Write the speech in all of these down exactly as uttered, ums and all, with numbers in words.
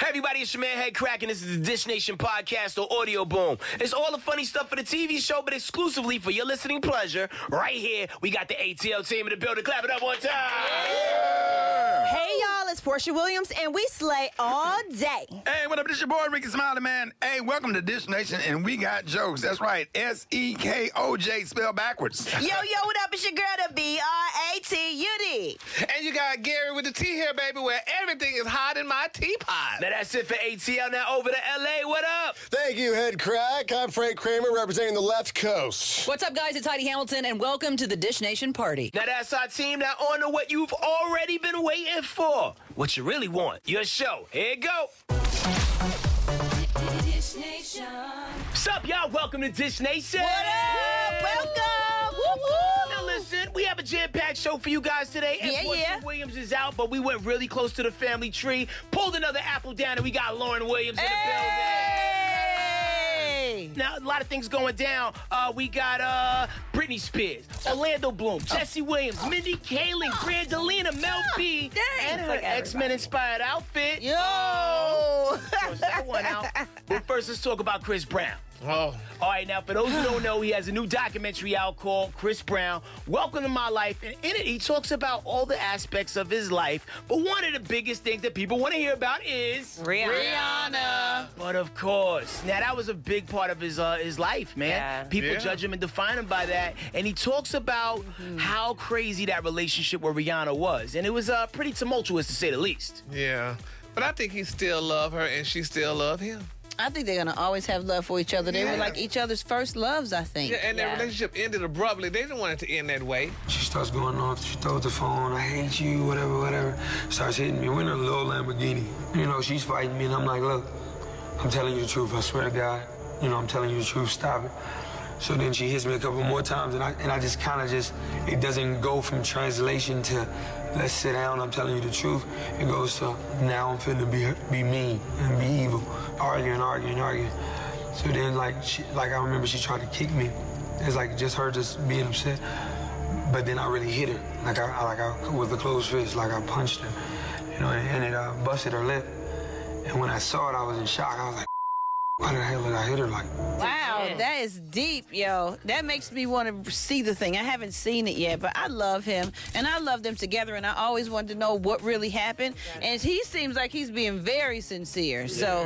Hey everybody, it's your man Head Crack, and this is the Dish Nation podcast or Audio Boom. It's all the funny stuff for the T V show, but exclusively for your listening pleasure. Right here, we got the A T L team in the building. Clap it up one time. Yeah. Hey y'all, it's Portia Williams, and we slay all day. Hey, what up? This your boy Ricky Smiley, man. Hey, welcome to Dish Nation, and we got jokes. That's right, S E K O J spelled backwards. Yo, yo, what up? It's your girl, the B R A T U D. And you got Gary with the T here, baby, where everything is hot in my teapot. Now that's it for A T L. Now over to L A. What up? Thank you, Head Crack. I'm Frank Kramer, representing the left coast. What's up, guys? It's Heidi Hamilton, and welcome to the Dish Nation party. Now that's our team. Now on to what you've already been waiting for. What you really want. Your show. Here you go. Dish Nation. What's up, y'all? Welcome to Dish Nation. What up? Welcome. Woo woo. Now listen, we have a jam-packed show for you guys today. And Yeah, Portia yeah. Williams is out, but we went really close to the family tree, pulled another apple down, and we got Lauren Williams in the Hey. building. Now, a lot of things going down. Uh, we got uh, Britney Spears, Orlando Bloom, Jesse Williams, Mindy Kaling, Brandelina, Mel B, Dang. and her like X-Men inspired outfit. Yo. Cross that one out. But first, let's talk about Chris Brown. Oh. All right, now, for those who don't know, he has a new documentary out called Chris Brown, Welcome to My Life. And in it, he talks about all the aspects of his life. But one of the biggest things that people want to hear about is Rihanna. But of course, now that was a big part of his uh, his life, man. Yeah. People Yeah. judge him and define him by that. And he talks about how crazy that relationship with Rihanna was. And it was uh, pretty tumultuous, to say the least. Yeah. But I think he still love her and she still love him. I think they're gonna always have love for each other. They Yeah. were like each other's first loves, I think. Yeah, and Yeah. their relationship ended abruptly. They didn't want it to end that way. She starts going off. She throws the phone. I hate you, whatever, whatever. Starts hitting me. We're in a little Lamborghini. You know, she's fighting me, and I'm like, look, I'm telling you the truth. I swear to God. You know, I'm telling you the truth. Stop it. So then she hits me a couple more times, and I and I just kind of just, it doesn't go from translation to let's sit down, I'm telling you the truth. It goes to now I'm finna be be mean and be evil, arguing, arguing, arguing. So then like she, like I remember she tried to kick me. It's like just her just being upset. But then I really hit her, like I, I like I with a closed fist, like I punched her, you know, and, and it uh, busted her lip. And when I saw it, I was in shock. I was like, why the hell did I hit her like? Wow, that is deep, yo. That makes me want to see the thing. I haven't seen it yet, but I love him, and I love them together, and I always wanted to know what really happened. And he seems like he's being very sincere. So,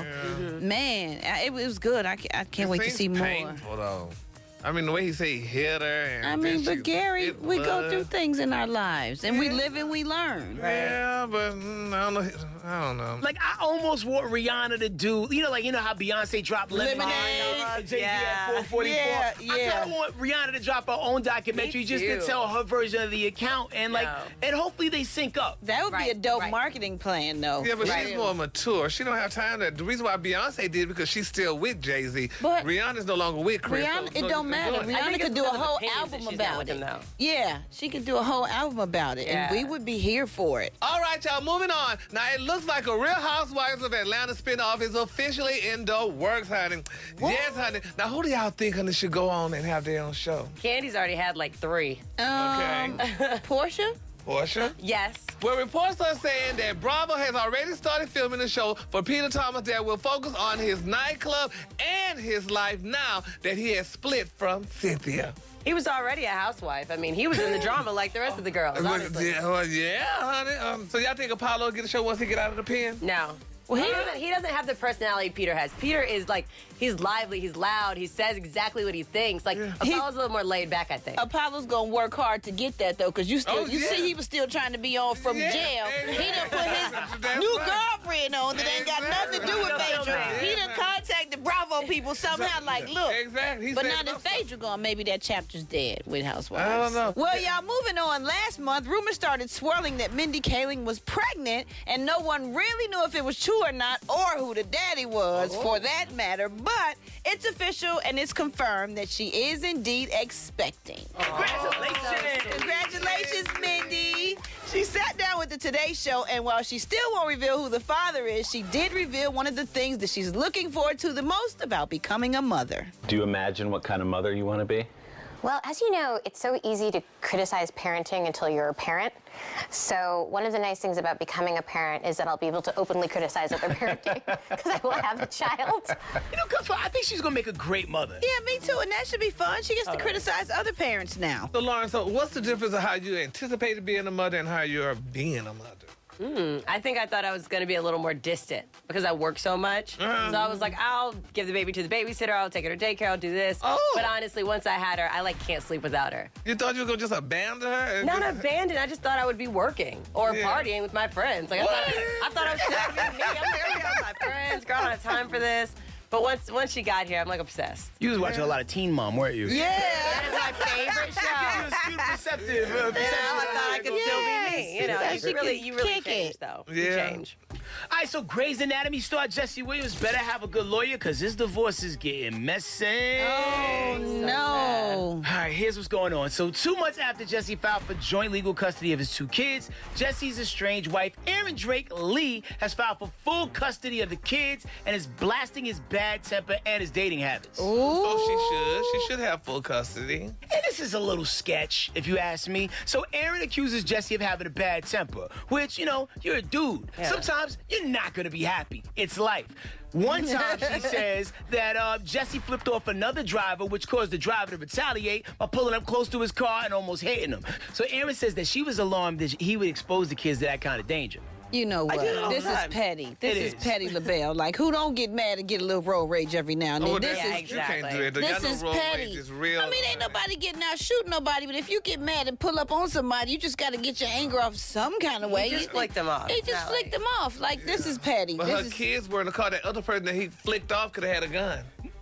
man, I- it was good. I, ca- I can't wait to Seems see more. painful, though. I mean, the way he said he hit her. And I then mean, but she Gary, hit we go blood. through things in our lives, and we live and we learn. Yeah, but mm, I don't know. I don't know. Like, I almost want Rihanna to do, you know, like, you know how Beyonce dropped Lemonade, Lemonade. and Jay-Z Yeah. had four forty-four? Yeah, I yeah. kind of want Rihanna to drop her own documentary Me just to too. tell her version of the account, and like, No. and hopefully they sync up. That would be Right, a dope right. marketing plan, though. Yeah, but Right. she's more mature. She don't have time to. The reason why Beyonce did because she's still with Jay-Z. But Rihanna's no longer with Chris. Rihanna, so- it so don't you matter. can do it. I Rihanna think could it's do a because of whole opinions that album she's not about with it. him, though. Yeah, she could do a whole album about it, Yeah. and we would be here for it. All right, y'all, moving on. Now, it looks like a Real Housewives of Atlanta spinoff is officially in the works, honey. Yes, honey. Now, who do y'all think, honey, should go on and have their own show? Candy's already had like three. Um, Portia? Portia? Yes. Well, reports are saying that Bravo has already started filming a show for Peter Thomas that will focus on his nightclub and his life now that he has split from Cynthia. He was already a housewife. I mean, he was in the drama like the rest of the girls, honestly. Yeah, well, yeah, honey. Um, so y'all think Apollo will get a show once he get out of the pen? No. Well, he he- doesn't, he doesn't have the personality Peter has. Peter is like, he's lively, he's loud, he says exactly what he thinks. Like, Apollo's a little more laid back, I think. Apollo's gonna work hard to get that though, cause you still Oh, you yeah. see he was still trying to be on from Yeah, jail. He done put his That's new right. girlfriend on that ain't got nothing to do with Exactly. Phaedra. He done contacted Bravo people somehow, like, look. Exactly. He But said now that no. Phaedra gone, maybe that chapter's dead with Housewives. I don't know. Well, y'all, moving on. Last month, rumors started swirling that Mindy Kaling was pregnant, and no one really knew if it was true or not, or who the daddy was, for that matter. But it's official, and it's confirmed that she is indeed expecting. Congratulations! Congratulations, Mindy. She sat down with the Today Show, and while she still won't reveal who the father is, she did reveal one of the things that she's looking forward to the most about becoming a mother. Do you imagine what kind of mother you want to be? Well, as you know, it's so easy to criticize parenting until you're a parent. So one of the nice things about becoming a parent is that I'll be able to openly criticize other parenting because I will have a child. You know, good for her. I think she's gonna make a great mother. Yeah, me too, and that should be fun. She gets to criticize other parents now. So, Lauren, so what's the difference of how you anticipated being a mother and how you're being a mother? Mm, I think I thought I was going to be a little more distant because I work so much. Uh-huh. So I was like, I'll give the baby to the babysitter. I'll take her to daycare. I'll do this. Oh. But honestly, once I had her, I like can't sleep without her. You thought you were going to just abandon her? and Not just- abandoned. I just thought I would be working or Yeah. partying with my friends. Like I thought, I thought I was just going to be me. I'm like, I'm going with my friends. Girl, I don't have time for this. But once once she got here, I'm like obsessed. You was watching a lot of Teen Mom, weren't you? Yeah. That is my favorite show. You was cute, perceptive. Uh, You know, I thought I could still be me. You know, Yes. you really, She you can really kick change it. though. You Yeah. change. All right, so Grey's Anatomy star Jesse Williams better have a good lawyer because his divorce is getting messy. Oh, no. All right, here's what's going on. So two months after Jesse filed for joint legal custody of his two kids, Jesse's estranged wife, Erin Drake Lee, has filed for full custody of the kids and is blasting his bad temper and his dating habits. So she should. She should have full custody. And this is a little sketch, if you ask me. So Erin accuses Jesse of having a bad temper, which, you know, you're a dude. Yeah. Sometimes you're not gonna be happy. It's life. One time she says that uh, Jesse flipped off another driver, which caused the driver to retaliate by pulling up close to his car and almost hitting him. So Erin says that she was alarmed that he would expose the kids to that kind of danger. You know what? do it all This the is time. petty. This It is, is. petty LaBelle. Like, who don't get mad and get a little road rage every now and then? Oh, this that- is you can't do it. though. This Y'all know is road petty. rage is real. I mean, ain't nobody getting out shooting nobody, but if you get mad and pull up on somebody, you just got to get your anger off some kind of way. He just flicked them off. He It's just not flicked like- them off. Like, this is petty. But This her is, kids were in the car. That other person that he flicked off could have had a gun.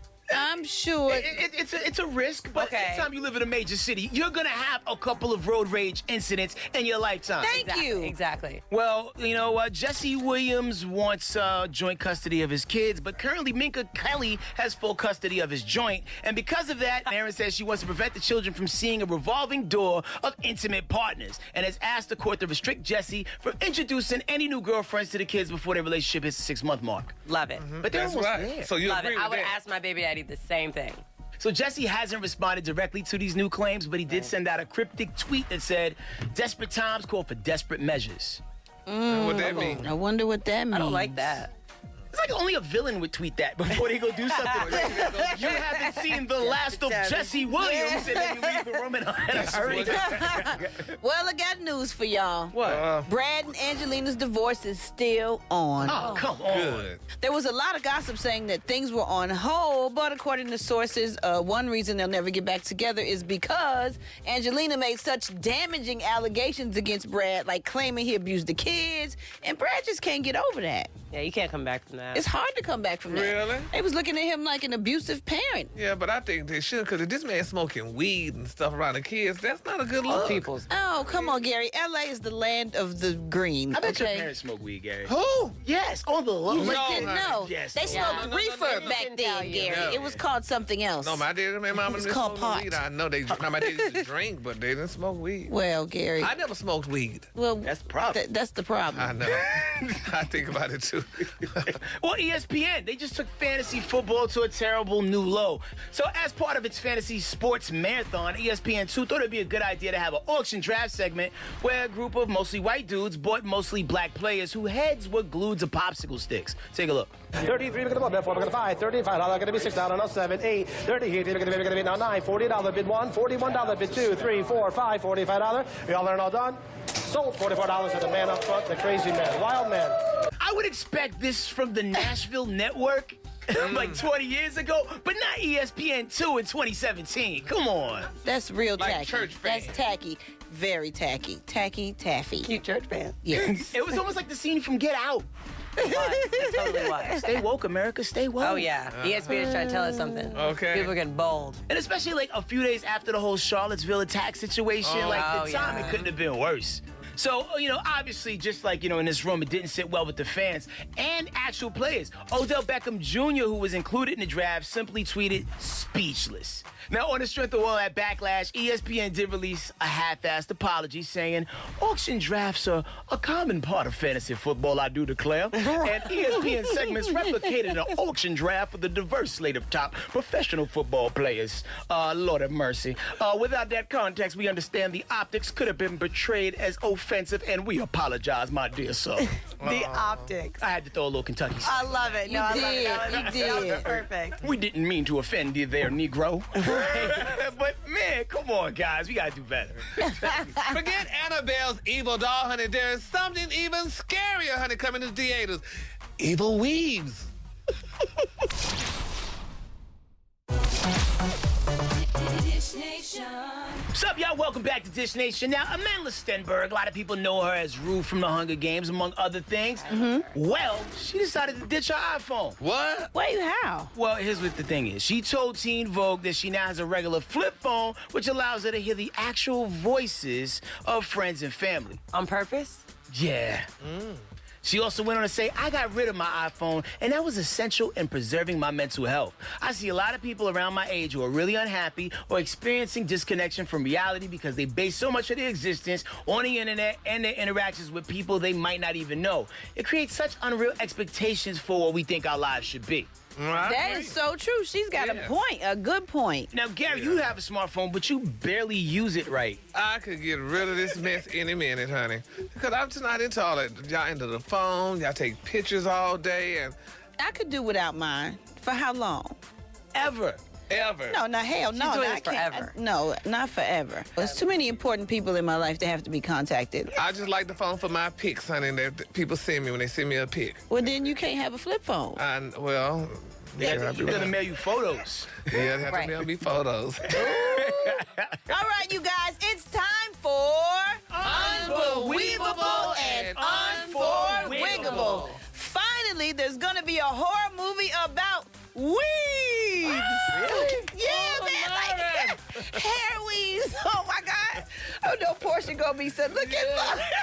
I'm sure. It, it, it's, a, it's a risk, but Okay. anytime you live in a major city, you're gonna have a couple of road rage incidents in your lifetime. Thank Exactly, you. Exactly. Well, you know, uh, Jesse Williams wants uh, joint custody of his kids, but currently Minka Kelly has full custody of his joint. And because of that, Erin says she wants to prevent the children from seeing a revolving door of intimate partners and has asked the court to restrict Jesse from introducing any new girlfriends to the kids before their relationship hits the six-month mark. Love it. But they're That's almost right. there. So you Love agree it. with I would that? ask my baby daddy the same thing. So Jesse hasn't responded directly to these new claims, but he did send out a cryptic tweet that said, "Desperate times call for desperate measures." What that mean? I wonder what that means. I don't like that. It's like only a villain would tweet that before they go do something. You haven't seen the last of Jesse Williams, and then you leave the room in a, in a hurry. Well, I got news for y'all. What? Uh, Brad and Angelina's divorce is still on. Oh, come on. good. There was a lot of gossip saying that things were on hold, but according to sources, uh, one reason they'll never get back together is because Angelina made such damaging allegations against Brad, like claiming he abused the kids, and Brad just can't get over that. Yeah, you can't come back from that. It's hard to come back from that. Really? They was looking at him like an abusive parent. Yeah, but I think they should, because if this man smoking weed and stuff around the kids, that's not a good look. People's. Oh, come on, Gary. L A is the land of the green. I bet your okay? parents smoke weed, Gary. Who? Yes, on the low. But No, didn't honey. know. Yes, they no. smoked No, no, no, reefer no, no. back Didn't then, tell you. Gary. No. It was called something else. No, my daddy and my mama It's didn't called smoke no pot. weed. I know they, no, my daddy used to drink, but they didn't smoke weed. Well, Gary. I never smoked weed. well, That's the problem. th- that's the problem. I know. I think about it too. Well, E S P N, they just took fantasy football to a terrible new low. So as part of its fantasy sports marathon, E S P N two thought it'd be a good idea to have an auction draft segment where a group of mostly white dudes bought mostly black players whose heads were glued to popsicle sticks. Take a look. thirty-three, we're going to bet four, we're going to five, thirty-five dollars, going to be six dollars, no, seven, eight, thirty-eight, we're going to be, we're going to be now nine, forty dollars, bid one, forty-one dollars, bid two, three, four, five, forty-five dollars. We all learn all done. Sold forty-four dollars to the man up front, the crazy man, wild man. I would expect this from the Nashville Network like twenty years ago, but not E S P N two in twenty seventeen. Come on. That's real Like tacky. church That's fan. tacky. Very tacky. Tacky, taffy. Cute church band. Yes. It was almost like the scene from Get Out. It was. It totally was. Stay woke, America, stay woke. Oh, yeah. E S P N is trying to tell us something. Okay. People are getting bold. And especially like a few days after the whole Charlottesville attack situation, Oh. like Oh, the time yeah. it couldn't have been worse. So, you know, obviously, just like, you know, in this room, it didn't sit well with the fans and actual players. Odell Beckham Junior, who was included in the draft, simply tweeted, speechless. Now, on the strength of all that backlash, E S P N did release a half-assed apology saying, auction drafts are a common part of fantasy football, I do declare. And E S P N segments replicated an auction draft with a diverse slate of top professional football players. Uh, Lord have mercy. Uh, without that context, we understand the optics could have been portrayed as offensive, and we apologize, my dear sir. The optics. I had to throw a little Kentucky. I love it. You no, I did. love it. That was, You that was did. perfect. We didn't mean to offend you there, Negro. But, man, come on, guys. We got to do better. Forget Annabelle's evil doll, honey. There is something even scarier, honey, coming to theaters. Evil Weaves. What's up, y'all? Welcome back to Dish Nation. Now, Amandla Stenberg, a lot of people know her as Rue from The Hunger Games, among other things. Mm-hmm. Well, she decided to ditch her iPhone. What? Wait, how? Well, here's what the thing is. She told Teen Vogue that she now has a regular flip phone, which allows her to hear the actual voices of friends and family. On purpose? Yeah. Mm. She also went on to say, I got rid of my iPhone, and that was essential in preserving my mental health. I see a lot of people around my age who are really unhappy or experiencing disconnection from reality because they base so much of their existence on the internet and their interactions with people they might not even know. It creates such unreal expectations for what we think our lives should be. That is so true. She's got Yes. a point, a good point. Now, Gary, you have a smartphone, but you barely use it right. I could get rid of this mess any minute, honey. Because I'm just not into all that. Y'all into the phone, y'all take pictures all day, and I could do without mine. For how long? Ever. ever. No, no, hell, She's no. doing I this can't- forever. I- no, not forever. There's too many important people in my life that have to be contacted. I just like the phone for my pics, honey, that people send me when they send me a pic. Well, then you can't have a flip phone. And, well... Yeah, yeah, you're gonna mail you photos. Yeah, they have Right. to mail me photos. All right, you guys, it's time for Unbelievable and Unforwigable. Finally, there's gonna be a horror movie about weaves. Yeah, man, like hair weaves. Oh my God. Oh no, Portia gonna be so look at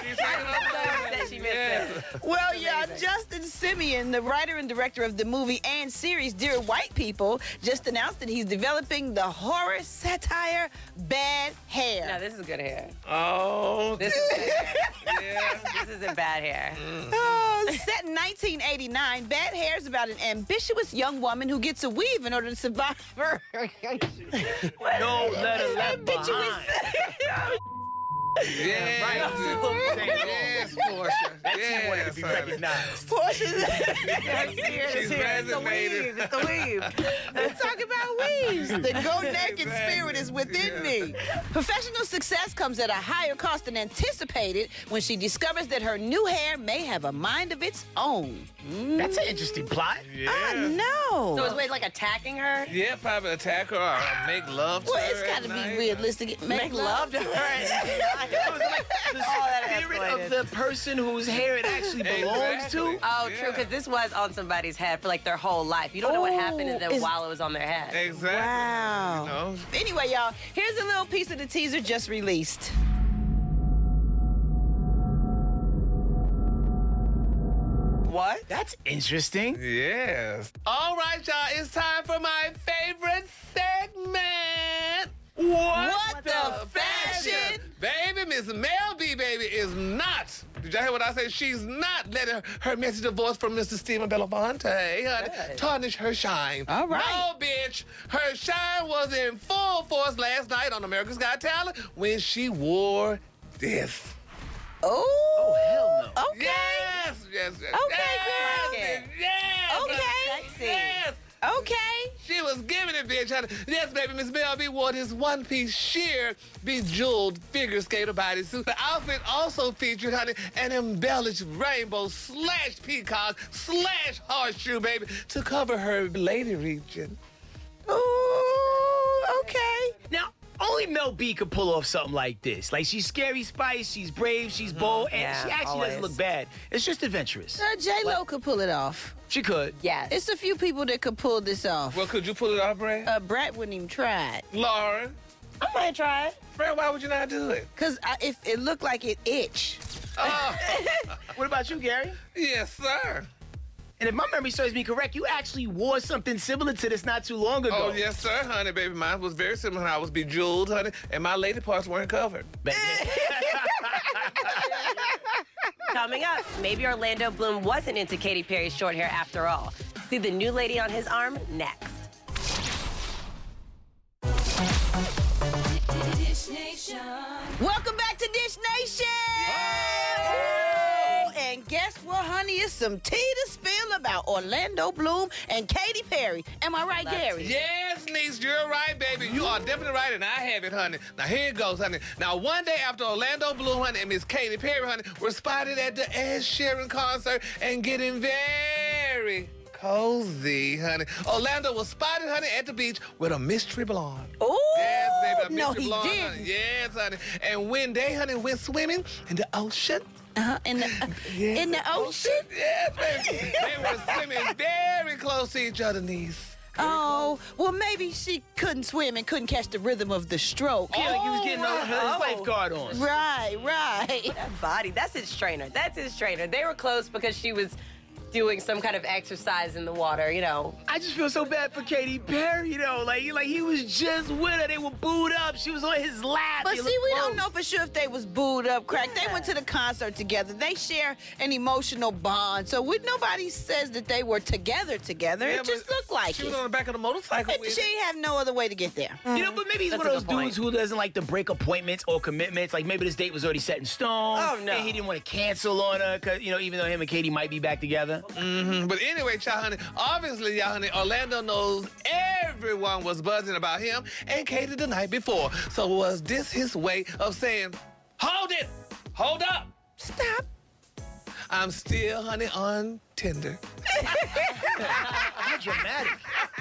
That she missed it. Well, yeah, Justin Simeon, the writer and director of the movie and series Dear White People, just announced that he's developing the horror satire Bad Hair. No, this is good hair. Oh, This is good hair. This isn't bad hair. Oh, set in nineteen eighty-nine, Bad Hair is about an ambitious young woman who gets a weave in order to survive her. No letter left behind. yeah. Right. Yes, Portia. That's who wanted to Yes, be honey. recognized. Portia's She's resonated. It's the weave. Let's talk about weaves. The go naked Exactly. spirit is within Yeah. me. Professional success comes at a higher cost than anticipated when she discovers that her new hair may have a mind of its own. That's an interesting plot. I know. So is Wade like attacking her? Yeah, probably attack her or make love to well, her. it's got to at be night. realistic. Make, Make love to her. It was like the spirit of the person whose hair it actually belongs Exactly. to. Oh, Yeah. true, because this was on somebody's head for like their whole life. You don't know what happened to them is- while it was on their head. Exactly. Wow. You know? Anyway, y'all, here's a little piece of the teaser just released. What? That's interesting. Yes. All right, y'all. It's time for my favorite segment. What the fashion? Baby, Miss Mel B, baby, is not. Did y'all hear what I said? She's not letting her, her message of voice from Mister Stephen Belafonte honey, tarnish her shine. All right. No, bitch. Her shine was in full force last night on America's Got Talent when she wore this. Oh, hell no. Okay. Yes, yes, yes. Okay, yes, girl. Yes. Okay. Sexy. Yes. Okay. She was giving it, bitch. honey. Yes, baby, Miss Mel B wore this one-piece sheer bejeweled figure skater bodysuit. The outfit also featured, honey, an embellished rainbow slash peacock slash horseshoe, baby, to cover her lady region. Ooh, okay. Now, only Mel B could pull off something like this. Like, she's scary spice, she's brave, she's bold, and Yeah, she actually always. doesn't look bad. It's just adventurous. Uh, J-Lo could pull it off. She could. Yes. It's a few people that could pull this off. Well, could you pull it off, Brad? Uh, Brat wouldn't even try it. Lauren? I might try it. Fred, why would you not do it? Because if it looked like it itch. Oh. What about you, Gary? Yes, sir. And if my memory serves me correct, you actually wore something similar to this not too long ago. Oh, yes, sir, honey, baby. Mine was very similar. I was bejeweled, honey, and my lady parts weren't covered. Coming up, maybe Orlando Bloom wasn't into Katy Perry's short hair after all. See the new lady on his arm next. Dish Nation. Welcome back to Dish Nation! Oh! And guess what, honey? It's some tea to spill about Orlando Bloom and Katy Perry. Am I right, Gary? Yes, niece, you're right, baby. You are definitely right, and I have it, honey. Now, here it goes, honey. Now, one day after Orlando Bloom, honey, and Miss Katy Perry, honey, were spotted at the Ed Sheeran concert and getting very cozy, honey. Orlando was spotted, honey, at the beach with a mystery blonde. Oh, yes, baby, a no, mystery he blonde, didn't. honey. Yes, honey. And when they, honey, went swimming in the ocean, Uh-huh. In the, uh, yes, in the ocean? yes, baby. They were swimming very close to each other, niece. Oh, well, maybe she couldn't swim and couldn't catch the rhythm of the stroke. Yeah, like he was getting wow. his lifeguard on. Right, right. That body, that's his trainer. That's his trainer. They were close because she was doing some kind of exercise in the water, you know. I just feel so bad for Katy Perry, you know. Like, like he was just with her. They were booed up. She was on his lap. But They see, we looked don't close. know for sure if they was booed up, crack. They went to the concert together. They share an emotional bond. So we, nobody says that they were together together. Yeah, it just but looked like She it. was on the back of the motorcycle And with she it. have no other way to get there. You know, but maybe he's That's one a of those good point. dudes who doesn't like to break appointments or commitments. Like maybe this date was already set in stone. Oh, no. And he didn't want to cancel on her, cause you know, even though him and Katy might be back together. Mm-hmm. But anyway, y'all, honey, obviously, y'all, honey, Orlando knows everyone was buzzing about him and Katy the night before. So was this his way of saying, hold it, hold up, Stop. I'm still, honey, on Tinder. How dramatic.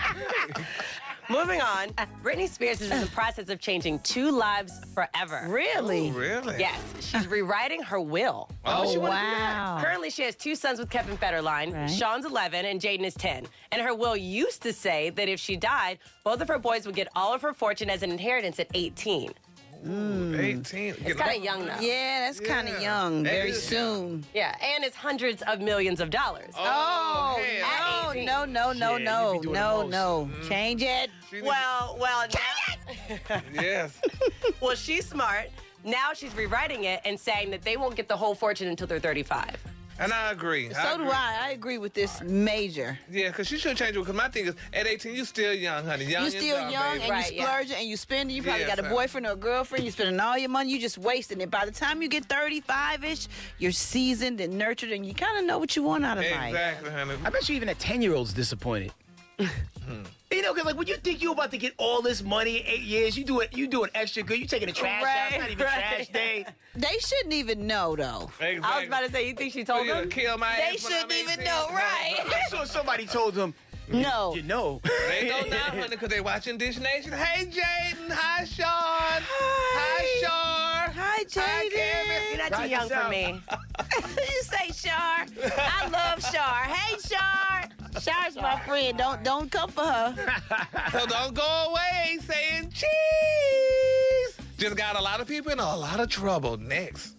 Moving on, Britney Spears is in the process of changing two lives forever. Really? Really? Yes, she's rewriting her will. Oh, wow. Currently, she has two sons with Kevin Federline. Right. Sean's eleven and Jaden is ten. And her will used to say that if she died, both of her boys would get all of her fortune as an inheritance at eighteen. Ooh, eighteen. It's kind of young now. Yeah, that's kind of Yeah. young. That Very is soon. Yeah, and it's hundreds of millions of dollars. Oh, Oh, hell. At eighteen. no, no, no, Yeah, no, you be doing the no, most. no. Change it. She needs- Well, well, now, Yes. well, she's smart. Now she's rewriting it and saying that they won't get the whole fortune until they're thirty-five. And I agree. So do agree. I. I agree with this major. Yeah, because she should change it. Because my thing is, at eighteen, you still young, honey. Young You and still dumb, young baby. and Right, you yeah. splurging and you spending. You probably Yes, got a honey. boyfriend or a girlfriend. You spending all your money. You just wasting it. By the time you get thirty-five-ish, you're seasoned and nurtured, and you kind of know what you want out of life. Exactly, honey. I bet you even a ten-year-old's disappointed. You know, because like when you think you're about to get all this money in eight years, you do it. You doing extra good. You taking the trash out. It's not even right. trash day. They shouldn't even know, though. Exactly. I was about to say, you think she told You gonna them? kill my They ass when I'm shouldn't even eighteen? know, right? I'm sure somebody told him. No. You know. They know now, honey, because they watching Dish Nation. Hey, Jaden. Hi, Sean. Hi, Shar. Hi, Kevin. Jaden. You're not Try too young this for out. me. You say Shar. I love Shar. Hey, Shar. Shar's my friend. Don't don't come for her. So don't go away saying cheese. Just got a lot of people in a lot of trouble. Next.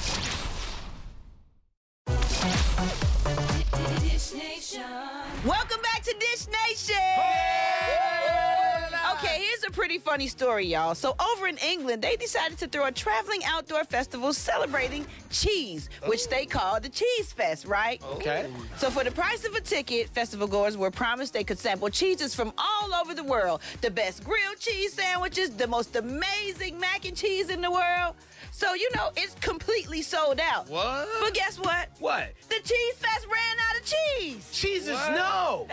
Dish Nation. Welcome back to Dish Nation. Okay, here's a pretty funny story, y'all. So over in England, they decided to throw a traveling outdoor festival celebrating cheese, which they call the Cheese Fest, right? Okay. So for the price of a ticket, festival goers were promised they could sample cheeses from all over the world. The best grilled cheese sandwiches, the most amazing mac and cheese in the world. So, you know, it's completely sold out. What? But guess what? What? The Cheese Fest ran out of cheese. Jesus, no.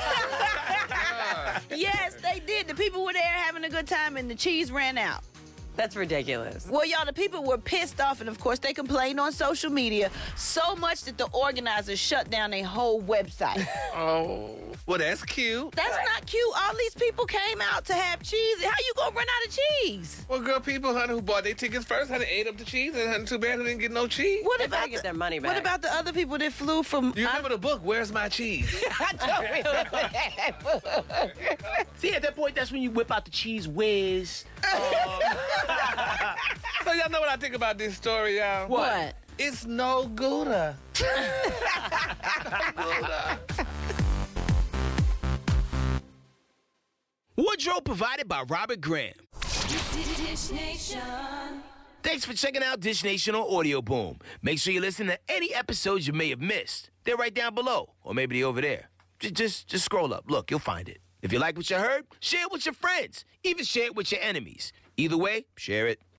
Yes, they did. The people were there having a good time and the cheese ran out. That's ridiculous. Well, y'all, the people were pissed off, and of course, they complained on social media so much that the organizers shut down their whole website. Oh, well, that's cute. That's not cute. All these people came out to have cheese. How you gonna run out of cheese? Well, girl, people, honey, who bought their tickets first, honey, ate up the cheese, and honey, too bad who didn't get no cheese. What They about better get the, their money back. What about the other people that flew from? You remember the book, Where's My Cheese? I don't remember that. See, at that point, that's when you whip out the cheese whiz. So y'all know what I think about this story, y'all? What? It's no Gouda. Wardrobe provided by Robert Graham. Dish Nation. Thanks for checking out Dish Nation on Audio Boom. Make sure you listen to any episodes you may have missed. They're right down below, or maybe they're over there. Just, just, just scroll up. Look, you'll find it. If you like what you heard, share it with your friends. Even share it with your enemies. Either way, share it.